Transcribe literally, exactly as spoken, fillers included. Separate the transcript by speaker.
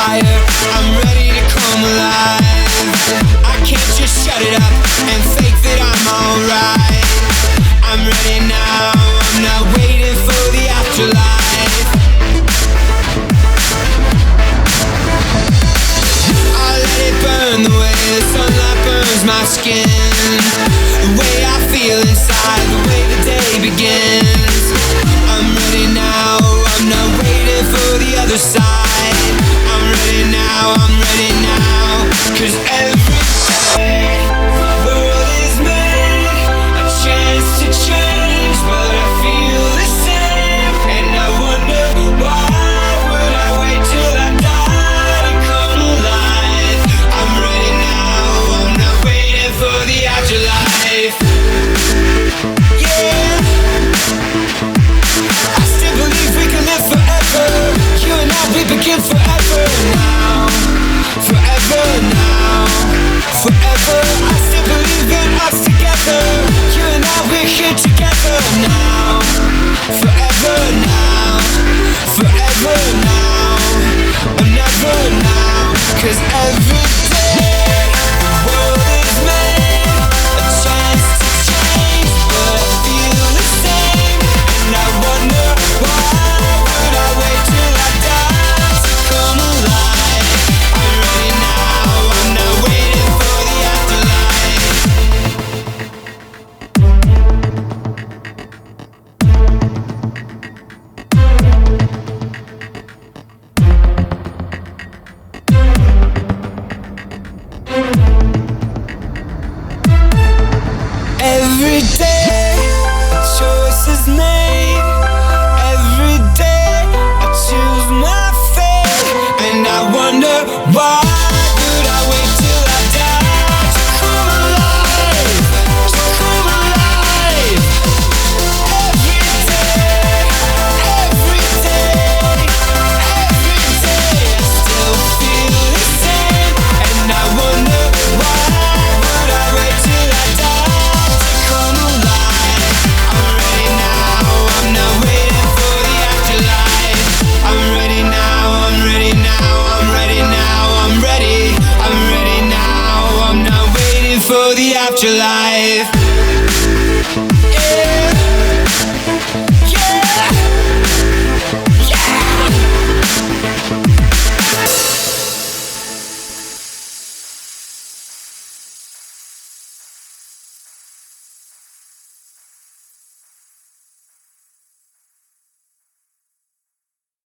Speaker 1: fire. I'm ready to come alive. I can't just shut it up and fake that I'm alright. I'm ready now, I'm not waiting for the afterlife. I'll let it burn the way the sunlight burns my skin, the way I feel inside, the way the day begins. I'm ready now, I'm not waiting for the other side. I'm ready now, I'm ready now, 'cause every day the world is made a chance to change, but I feel the same, and I wonder why would I wait till I die to come alive. I'm ready now, I'm not waiting for the afterlife. Yeah, I still believe we can live forever. You and I, we begin forever now, forever now, forever. I still believe in us together. You and I, we're here together now, forever now, forever now, and never now. 'Cause every day the world is made a chance to change, but I feel the same, and I wonder why would I wait till I die to come alive. I'm ready now, I'm not waiting for the afterlife. Every day a choice is made. Every day I choose my fate, and I wonder why would I wait till I die to come alive, to come alive. Every day, every day, every day I still feel the same, and I wonder why would I wait till I die to come alive. I'm ready now, I'm not waiting for the afterlife. I'm ready now, I'm ready now, I'm ready now, I'm ready. I'm ready now, I'm not waiting for the afterlife.